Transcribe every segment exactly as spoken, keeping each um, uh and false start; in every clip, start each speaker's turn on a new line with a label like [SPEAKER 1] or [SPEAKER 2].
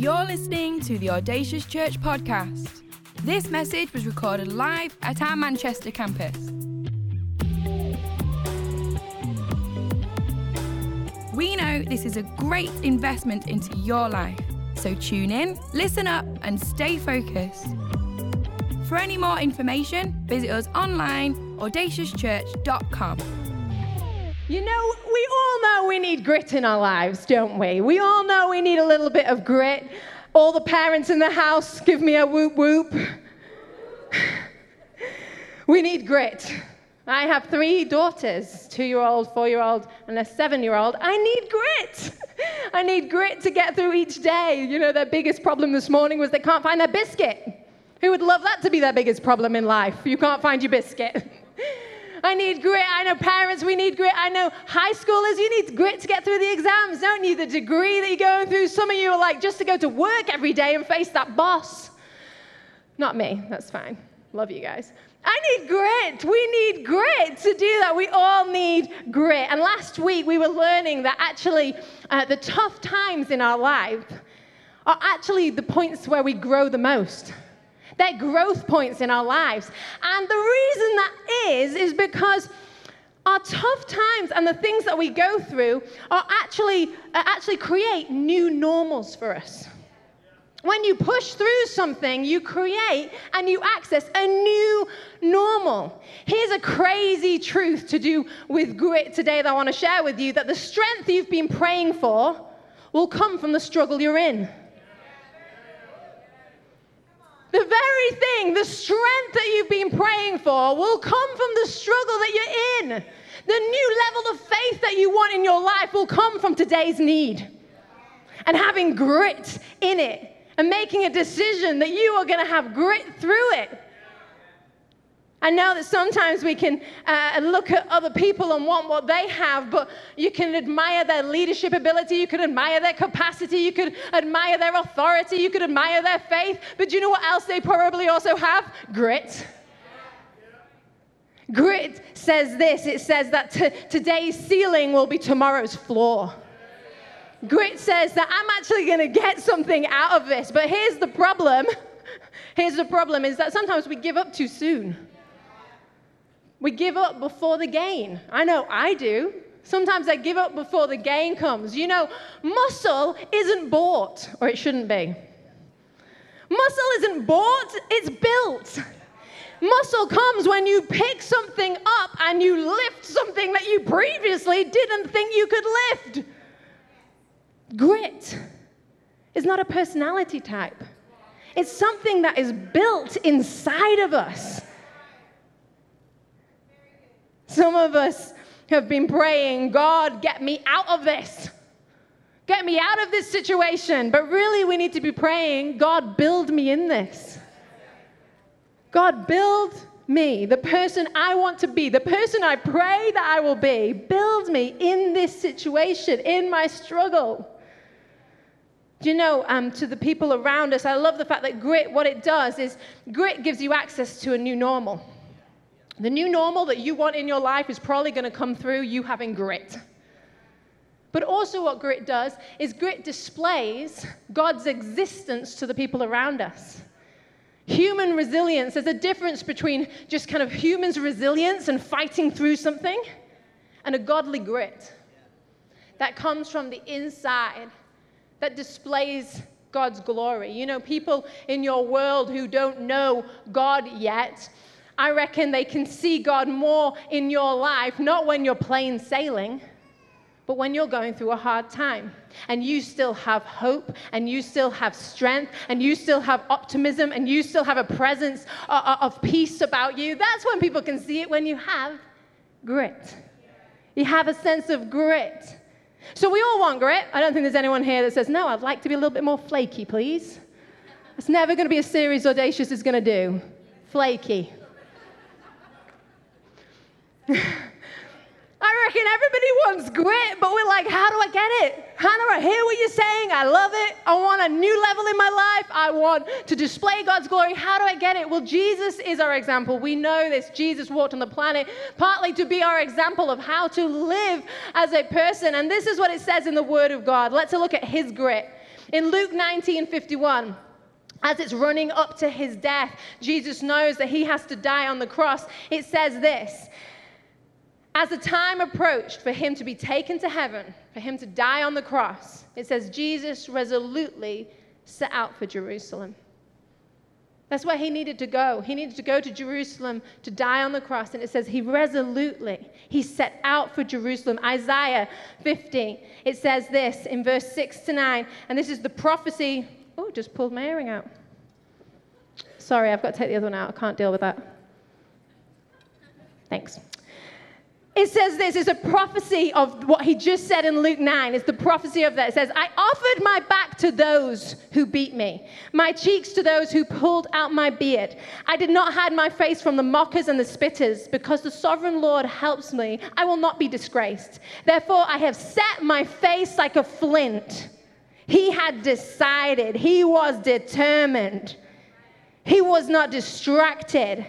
[SPEAKER 1] You're listening to the Audacious Church podcast. This message was recorded live at our Manchester campus. We know this is a great investment into your life, so tune in, listen up, and stay focused. For any more information, visit us online, audacious church dot com.
[SPEAKER 2] You know, we all know we need grit in our lives, don't we? We all know we need a little bit of grit. All the parents in the house, give me a whoop whoop. We need grit. I have three daughters, two-year-old, four-year-old, and a seven-year-old. I need grit. I need grit to get through each day. You know, their biggest problem this morning was they can't find their biscuit. Who would love that to be their biggest problem in life? You can't find your biscuit. I need grit. I know parents, we need grit. I know high schoolers, you need grit to get through the exams, don't you? The degree that you're going through. Some of you are like, just to go to work every day and face that boss. Not me. That's fine. Love you guys. I need grit. We need grit to do that. We all need grit. And last week we were learning that actually uh, the tough times in our life are actually the points where we grow the most. They're growth points in our lives. And the reason that is, is because our tough times and the things that we go through are actually, uh, actually create new normals for us. When you push through something, you create and you access a new normal. Here's a crazy truth to do with grit today that I want to share with you, that the strength you've been praying for will come from the struggle you're in. The very thing, the strength that you've been praying for will come from the struggle that you're in. The new level of faith that you want in your life will come from today's need. And having grit in it and making a decision that you are going to have grit through it. I know that sometimes we can uh, look at other people and want what they have, but you can admire their leadership ability, you could admire their capacity, you could admire their authority, you could admire their faith, but do you know what else they probably also have? Grit. Grit says this, it says that t- today's ceiling will be tomorrow's floor. Grit says that I'm actually going to get something out of this, but here's the problem. Here's the problem is that sometimes we give up too soon. We give up before the gain. I know I do. Sometimes I give up before the gain comes. You know, muscle isn't bought, or it shouldn't be. Muscle isn't bought, it's built. Muscle comes when you pick something up and you lift something that you previously didn't think you could lift. Grit is not a personality type. It's something that is built inside of us. Some of us have been praying, God, get me out of this. Get me out of this situation. But really, we need to be praying, God, build me in this. God, build me, the person I want to be, the person I pray that I will be. Build me in this situation, in my struggle. Do you know, um, to the people around us, I love the fact that grit, what it does is grit gives you access to a new normal. The new normal that you want in your life is probably going to come through you having grit. But also what grit does is grit displays God's existence to the people around us. Human resilience, there's a difference between just kind of human's resilience and fighting through something and a godly grit that comes from the inside, that displays God's glory. You know, people in your world who don't know God yet, I reckon they can see God more in your life, not when you're plain sailing, but when you're going through a hard time and you still have hope and you still have strength and you still have optimism and you still have a presence of peace about you. That's when people can see it, when you have grit. You have a sense of grit. So we all want grit. I don't think there's anyone here that says, no, I'd like to be a little bit more flaky, please. It's never going to be a series Audacious is going to do. Flaky. I reckon everybody wants grit, but we're like, how do I get it? How do I hear what you're saying? I love it. I want a new level in my life. I want to display God's glory. How do I get it? Well, Jesus is our example. We know this. Jesus walked on the planet partly to be our example of how to live as a person. And this is what it says in the Word of God. Let's look at his grit. In Luke nineteen fifty-one, as it's running up to his death, Jesus knows that he has to die on the cross. It says this: as the time approached for him to be taken to heaven, for him to die on the cross, it says Jesus resolutely set out for Jerusalem. That's where he needed to go. He needed to go to Jerusalem to die on the cross. And it says he resolutely, he set out for Jerusalem. Isaiah fifty, it says this in verse six to nine. And this is the prophecy. Oh, just pulled my earring out. Sorry, I've got to take the other one out. I can't deal with that. Thanks. It says this is a prophecy of what he just said in Luke nine. It's the prophecy of that. It says, I offered my back to those who beat me, my cheeks to those who pulled out my beard. I did not hide my face from the mockers and the spitters. Because the sovereign Lord helps me, I will not be disgraced. Therefore, I have set my face like a flint. He had decided. He was determined. He was not distracted.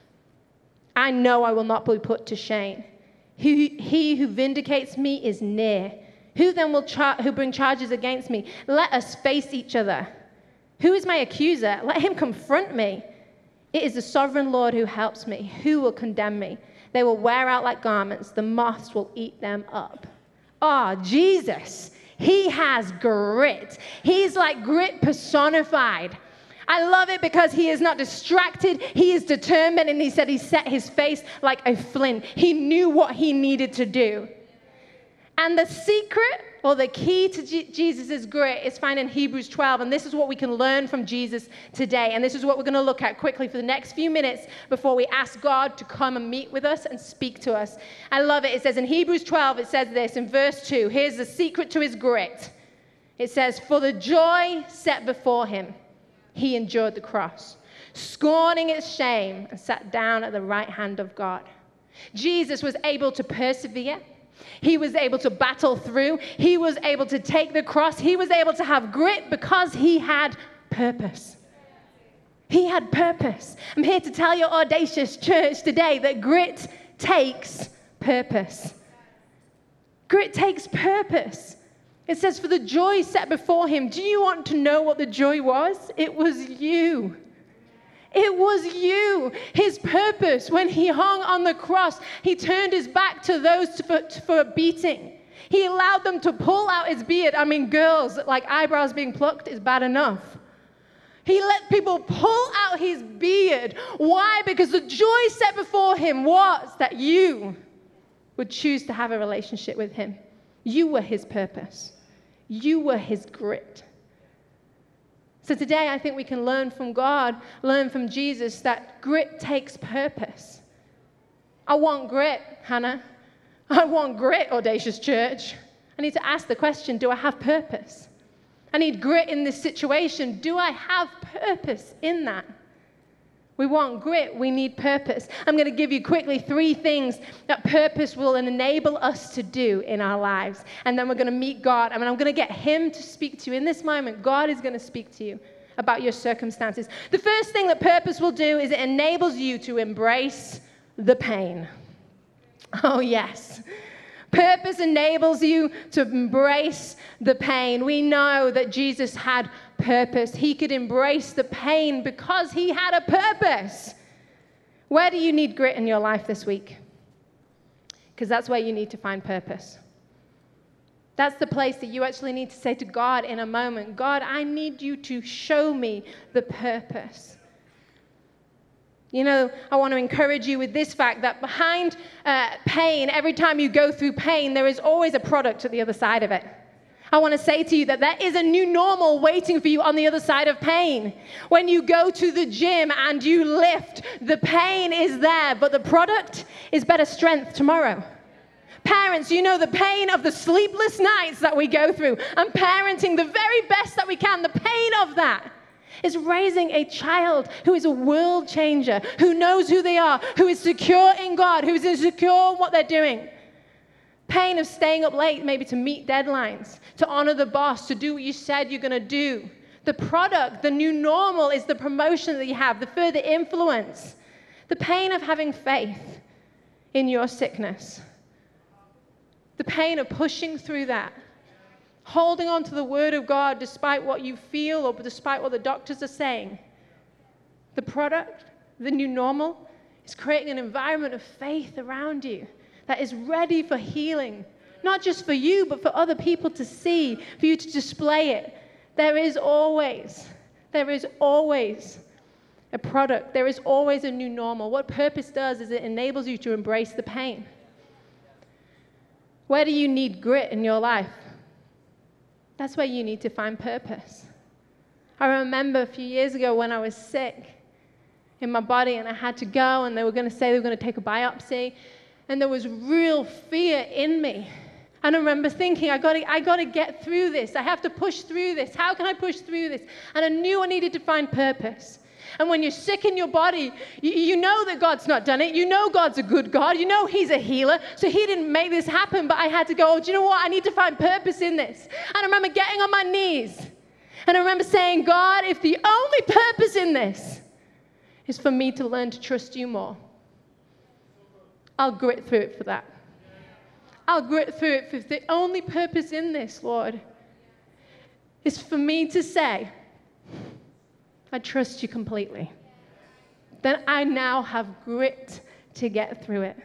[SPEAKER 2] I know I will not be put to shame. He, he who vindicates me is near. Who then will char- who bring charges against me? Let us face each other. Who is my accuser? Let him confront me. It is the sovereign Lord who helps me. Who will condemn me? They will wear out like garments. The moths will eat them up. Ah, oh, Jesus. He has grit. He's like grit personified. I love it because he is not distracted. He is determined, and he said he set his face like a flint. He knew what he needed to do. And the secret or the key to G- Jesus' grit is found in Hebrews twelve, and this is what we can learn from Jesus today. And this is what we're going to look at quickly for the next few minutes before we ask God to come and meet with us and speak to us. I love it. It says in Hebrews twelve, it says this in verse two. Here's the secret to his grit. It says, for the joy set before him, he endured the cross, scorning its shame, and sat down at the right hand of God. Jesus was able to persevere. He was able to battle through. He was able to take the cross. He was able to have grit because he had purpose. He had purpose. I'm here to tell your audacious church today that grit takes purpose. Grit takes purpose. It says, for the joy set before him. Do you want to know what the joy was? It was you. It was you. His purpose, when he hung on the cross, he turned his back to those for, for beating. He allowed them to pull out his beard. I mean, girls, like eyebrows being plucked is bad enough. He let people pull out his beard. Why? Because the joy set before him was that you would choose to have a relationship with him. You were his purpose. You were his grit. So today I think we can learn from God, learn from Jesus that grit takes purpose. I want grit, Hannah. I want grit, Audacious Church. I need to ask the question, do I have purpose? I need grit in this situation. Do I have purpose in that? We want grit. We need purpose. I'm going to give you quickly three things that purpose will enable us to do in our lives. And then we're going to meet God. I mean, I'm going to get him to speak to you. In this moment, God is going to speak to you about your circumstances. The first thing that purpose will do is it enables you to embrace the pain. Oh, yes. Purpose enables you to embrace the pain. We know that Jesus had purpose. He could embrace the pain because he had a purpose. Where do you need grit in your life this week? Because that's where you need to find purpose. That's the place that you actually need to say to God in a moment, God, I need you to show me the purpose. You know, I want to encourage you with this fact that behind uh, pain, every time you go through pain, there is always a product at the other side of it. I want to say to you that there is a new normal waiting for you on the other side of pain. When you go to the gym and you lift, the pain is there, but the product is better strength tomorrow. Parents, you know the pain of the sleepless nights that we go through, and parenting the very best that we can, the pain of that is raising a child who is a world changer, who knows who they are, who is secure in God, who is secure in what they're doing. Pain of staying up late, maybe to meet deadlines, to honor the boss, to do what you said you're going to do. The product, the new normal, is the promotion that you have, the further influence. The pain of having faith in your sickness. The pain of pushing through that, holding on to the word of God despite what you feel or despite what the doctors are saying. The product, the new normal, is creating an environment of faith around you that is ready for healing, not just for you, but for other people to see, for you to display it. There is always, there is always a product. There is always a new normal. What purpose does is it enables you to embrace the pain. Where do you need grit in your life? That's where you need to find purpose. I remember a few years ago when I was sick in my body and I had to go and they were going to say they were going to take a biopsy, and there was real fear in me. And I remember thinking, I got to, I got to get through this. I have to push through this. How can I push through this? And I knew I needed to find purpose. And when you're sick in your body, you, you know that God's not done it. You know God's a good God. You know he's a healer. So he didn't make this happen, but I had to go, oh, do you know what? I need to find purpose in this. And I remember getting on my knees. And I remember saying, God, if the only purpose in this is for me to learn to trust you more, I'll grit through it for that. I'll grit through it if the only purpose in this, Lord, is for me to say, I trust you completely. Then I now have grit to get through it.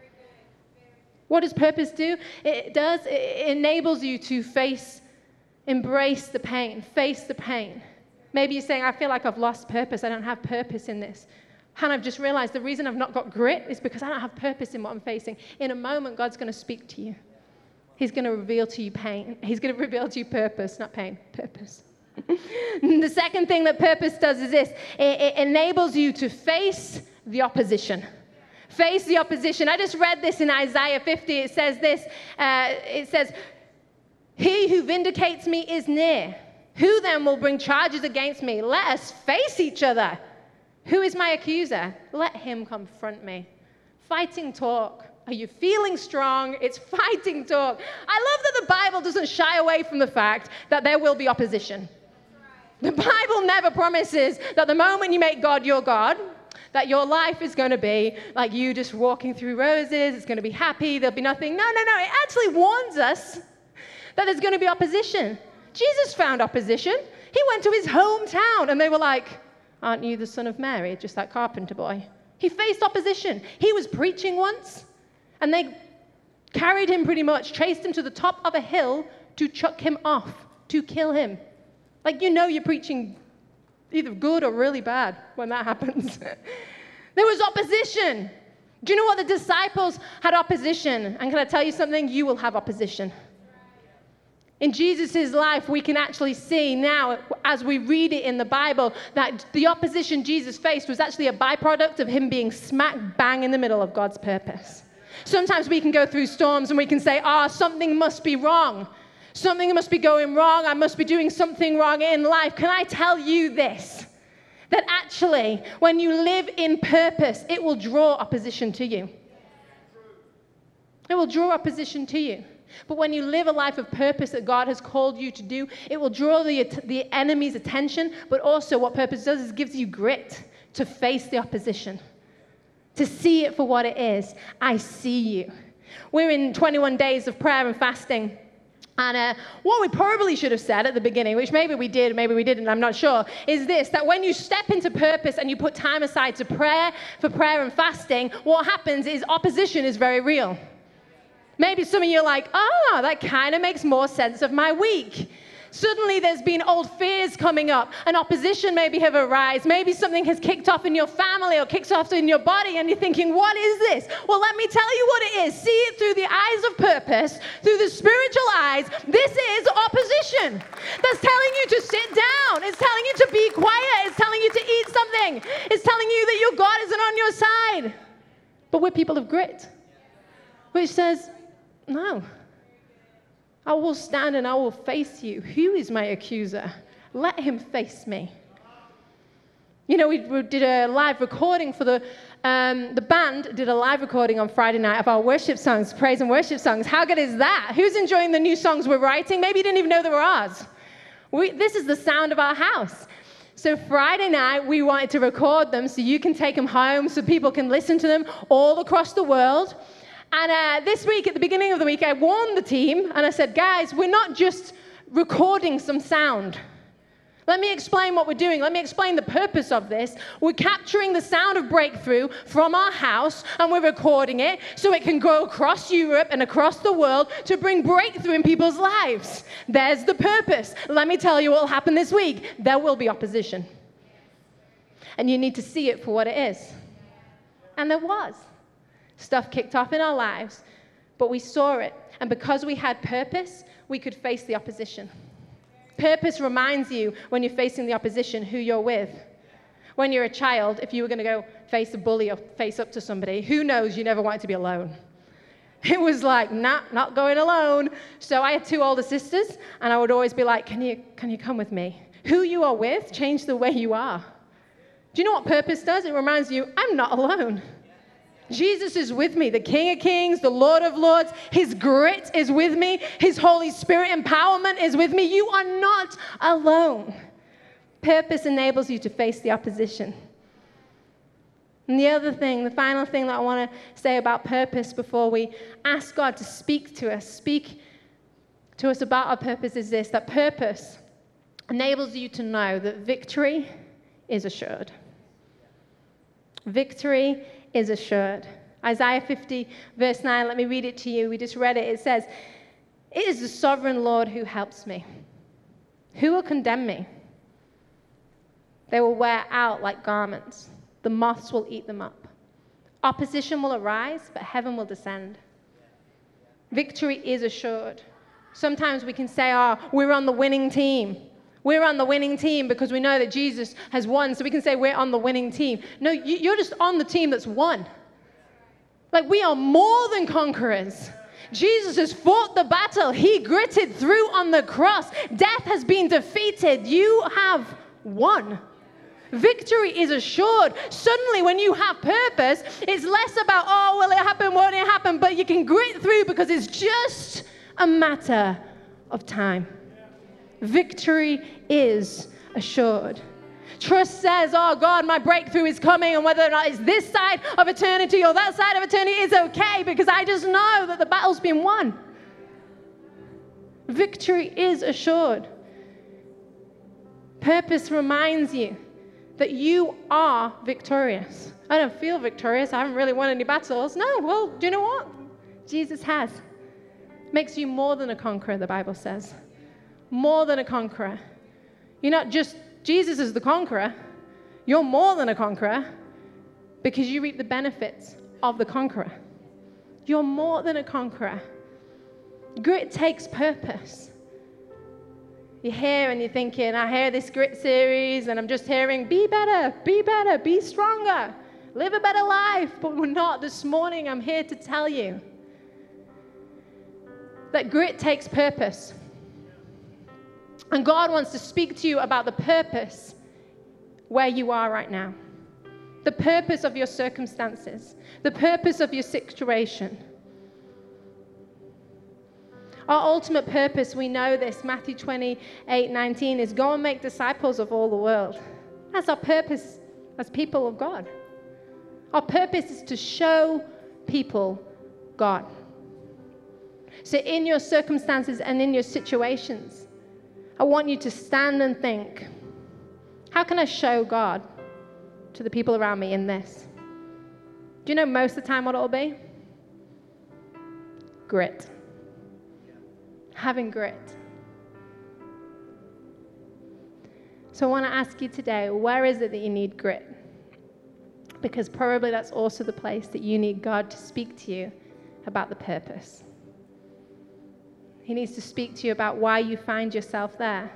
[SPEAKER 2] What does purpose do? It does, it enables you to face, embrace the pain, face the pain. Maybe you're saying, I feel like I've lost purpose. I don't have purpose in this. And I've just realized the reason I've not got grit is because I don't have purpose in what I'm facing. In a moment, God's going to speak to you. He's going to reveal to you pain. He's going to reveal to you purpose, not pain, purpose. The second thing that purpose does is this. It, it enables you to face the opposition. Face the opposition. I just read this in Isaiah fifty. It says this. Uh, it says, he who vindicates me is near. Who then will bring charges against me? Let us face each other. Who is my accuser? Let him confront me. Fighting talk. Are you feeling strong? It's fighting talk. I love that the Bible doesn't shy away from the fact that there will be opposition. The Bible never promises that the moment you make God your God, that your life is going to be like you just walking through roses, it's going to be happy, there'll be nothing. No, no, no. It actually warns us that there's going to be opposition. Jesus found opposition. He went to his hometown and they were like, aren't you the son of Mary, just that carpenter boy? He faced opposition. He was preaching once, and they carried him pretty much, chased him to the top of a hill to chuck him off, to kill him. Like, you know you're preaching either good or really bad when that happens. There was opposition. Do you know what? The disciples had opposition. And can I tell you something? You will have opposition. In Jesus' life, we can actually see now, as we read it in the Bible, that the opposition Jesus faced was actually a byproduct of him being smack bang in the middle of God's purpose. Sometimes we can go through storms and we can say, ah, oh, something must be wrong. Something must be going wrong. I must be doing something wrong in life. Can I tell you this? That actually, when you live in purpose, it will draw opposition to you. It will draw opposition to you. But when you live a life of purpose that God has called you to do, it will draw the, the enemy's attention, but also what purpose does is gives you grit to face the opposition, to see it for what it is. I see you. We're in twenty-one days of prayer and fasting. And uh, what we probably should have said at the beginning, which maybe we did, maybe we didn't, I'm not sure, is this, that when you step into purpose and you put time aside to prayer, for prayer and fasting, what happens is opposition is very real. Maybe some of you are like, ah, that kind of makes more sense of my week. Suddenly there's been old fears coming up, and opposition maybe have arisen. Maybe something has kicked off in your family or kicked off in your body, and you're thinking, what is this? Well, let me tell you what it is. See it through the eyes of purpose, through the spiritual eyes. This is opposition that's telling you to sit down. It's telling you to be quiet. It's telling you to eat something. It's telling you that your God isn't on your side. But we're people of grit, which says, no, I will stand and I will face you. Who is my accuser? Let him face me. You know, we, we did a live recording for the, um, the band did a live recording on Friday night of our worship songs, praise and worship songs. How good is that? Who's enjoying the new songs we're writing? Maybe you didn't even know they were ours. We, this is the sound of our house. So Friday night, we wanted to record them so you can take them home, so people can listen to them all across the world. And uh, this week, at the beginning of the week, I warned the team, and I said, guys, we're not just recording some sound. Let me explain what we're doing. Let me explain the purpose of this. We're capturing the sound of breakthrough from our house, and we're recording it so it can go across Europe and across the world to bring breakthrough in people's lives. There's the purpose. Let me tell you what will happen this week. There will be opposition. And you need to see it for what it is. And there was. Stuff kicked off in our lives, but we saw it. And because we had purpose, we could face the opposition. Purpose reminds you when you're facing the opposition who you're with. When you're a child, if you were going to go face a bully or face up to somebody, who knows you never wanted to be alone. It was like, nah, not going alone. So I had two older sisters, and I would always be like, can you, can you come with me? Who you are with changed the way you are. Do you know what purpose does? It reminds you, I'm not alone. Jesus is with me, the King of Kings, the Lord of Lords. His grit is with me. His Holy Spirit empowerment is with me. You are not alone. Purpose enables you to face the opposition. And the other thing, the final thing that I want to say about purpose before we ask God to speak to us, speak to us about our purpose is this, that purpose enables you to know that victory is assured. Victory is assured. Isaiah fifty, verse nine, let me read it to you. We just read it. It says, "It is the sovereign Lord who helps me. Who will condemn me? They will wear out like garments. The moths will eat them up. Opposition will arise, but heaven will descend." Victory is assured. Sometimes we can say, oh, we're on the winning team. We're on the winning team because we know that Jesus has won, so we can say we're on the winning team. No, you're just on the team that's won. Like, we are more than conquerors. Jesus has fought the battle. He gritted through on the cross. Death has been defeated. You have won. Victory is assured. Suddenly, when you have purpose, it's less about, oh, will it happen, won't it happen? But you can grit through because it's just a matter of time. Victory is assured. Trust says, oh God, my breakthrough is coming, and whether or not it's this side of eternity or that side of eternity is okay because I just know that the battle's been won. Victory is assured. Purpose reminds you that you are victorious. I don't feel victorious. I haven't really won any battles. No, well, do you know what? Jesus has. Makes you more than a conqueror, the Bible says. More than a conqueror. You're not just, Jesus is the conqueror. You're more than a conqueror because you reap the benefits of the conqueror. You're more than a conqueror. Grit takes purpose. You're here and you're thinking, I hear this grit series and I'm just hearing, be better, be better, be stronger, live a better life. But we're not. This morning, I'm here to tell you that grit takes purpose. And God wants to speak to you about the purpose where you are right now. The purpose of your circumstances. The purpose of your situation. Our ultimate purpose, we know this, Matthew twenty-eight nineteen, is go and make disciples of all the world. That's our purpose as people of God. Our purpose is to show people God. So in your circumstances and in your situations, I want you to stand and think, how can I show God to the people around me in this? Do you know most of the time what it'll be? Grit. Having grit. So I want to ask you today, where is it that you need grit? Because probably that's also the place that you need God to speak to you about the purpose. He needs to speak to you about why you find yourself there.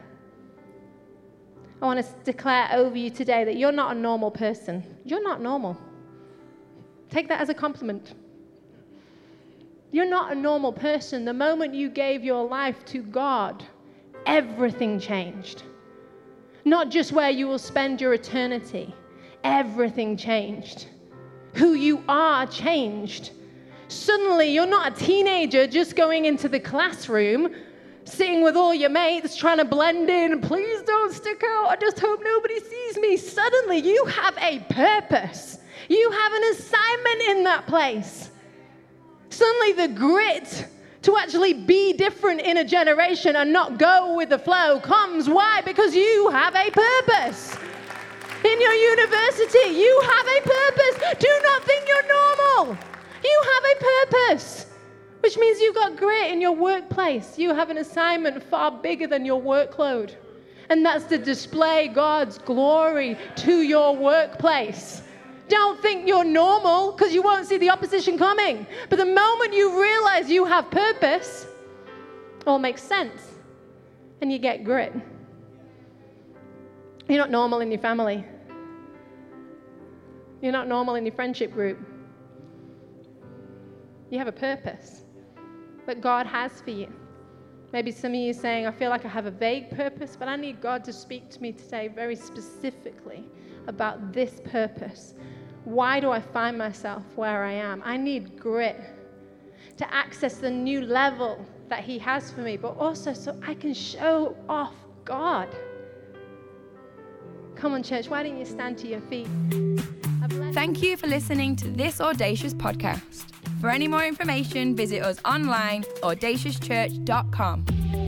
[SPEAKER 2] I want to declare over you today that you're not a normal person. You're not normal. Take that as a compliment. You're not a normal person. The moment you gave your life to God, everything changed. Not just where you will spend your eternity. Everything changed. Who you are changed. Suddenly, you're not a teenager just going into the classroom, sitting with all your mates, trying to blend in. Please don't stick out. I just hope nobody sees me. Suddenly, you have a purpose. You have an assignment in that place. Suddenly, the grit to actually be different in a generation and not go with the flow comes. Why? Because you have a purpose. In your university, you have a purpose. Do not think you're normal. You have a purpose, which means you've got grit in your workplace. You have an assignment far bigger than your workload. And that's to display God's glory to your workplace. Don't think you're normal, because you won't see the opposition coming. But the moment you realize you have purpose, it all makes sense. And you get grit. You're not normal in your family. You're not normal in your friendship group. You have a purpose that God has for you. Maybe some of you are saying, I feel like I have a vague purpose, but I need God to speak to me today very specifically about this purpose. Why do I find myself where I am? I need grit to access the new level that He has for me, but also so I can show off God. Come on, church, why don't you stand to your feet?
[SPEAKER 1] Thank you for listening to this Audacious podcast. For any more information, visit us online, audacious church dot com.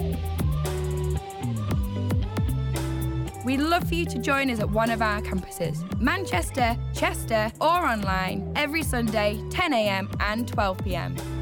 [SPEAKER 1] We'd love for you to join us at one of our campuses, Manchester, Chester, or online, every Sunday, ten a.m. and twelve p.m.